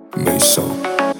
میسان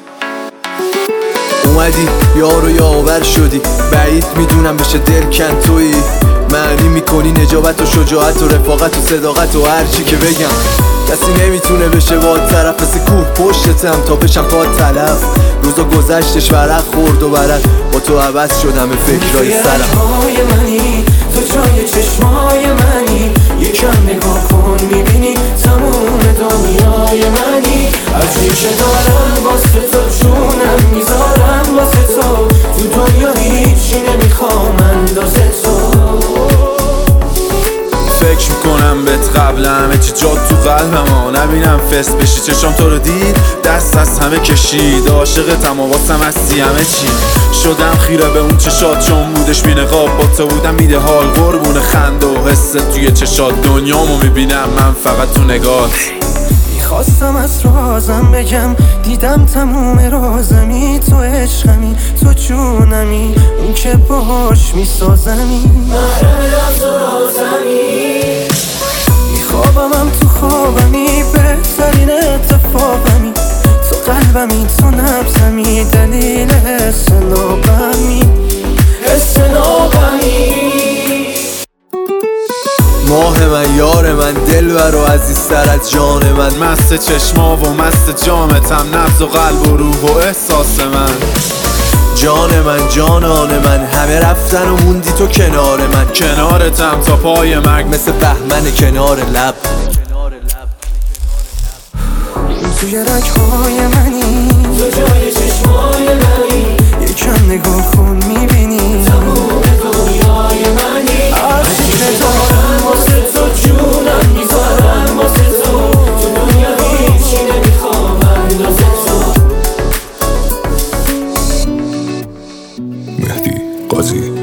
اومدی یارو یاور شدی، بعید میدونم بشه دلکن تویی. معنی میکنی نجابت و شجاعت و رفاقت و صداقت و هرچی که بگم. کسی نمیتونه بشه با طرف مثل کوه پشتتم تا بشم پا تلف. روزا گذشتش ورق خورد و برق، با تو عوض شدم فکرای سرم. منی تو جای چشمای منی، یکم نگاه کن میبینی تموم دنیای منی. هرچی که دارم واسه تو جونم میذارم واسه تو دنیا هیچی نمیخوام اندازه تو. فکر میکنم بهت قبل همه چی جات تو قلبم نبینم فست بشی. چشام تو رو دید دست از همه کشید، عاشقتم و واسم هستی همه چی. شدم خیره به اون چشات چون بودش بی نقاب، با تو بودم میده حال قربون خنده و حست توی چشات. دنیامو میبینم من فقط تو نگات. خواستم از رازم بگم، دیدم تموم رازمی تو عشقمی، تو جونمی، اون که باش میسازمی. محرم تو رازمی، میخوابمم تو خوابمی، بهترین اتفاقمی. تو قلبمی تو نبزمی، دلیل حس نابمی، حس نابمی. ماه من یار من دلبر و عزیزتر از جان من. مست چشما و مست جامتم، نبض و قلب و روح و احساس من. جان من جانان من، همه رفتن و موندی تو کنار من. کنارتم تا پای مرگ مثل بهمن کنار لب. توی رگ‌های منی، تو جای چشمای منی، یکم نگاه کن میبینی تموم دنیای منی. هرچی که دارم واسه تو جونم میذارم واسه تو دنیا هیچی نمیخوام اندازه تو. مهدی قاضی.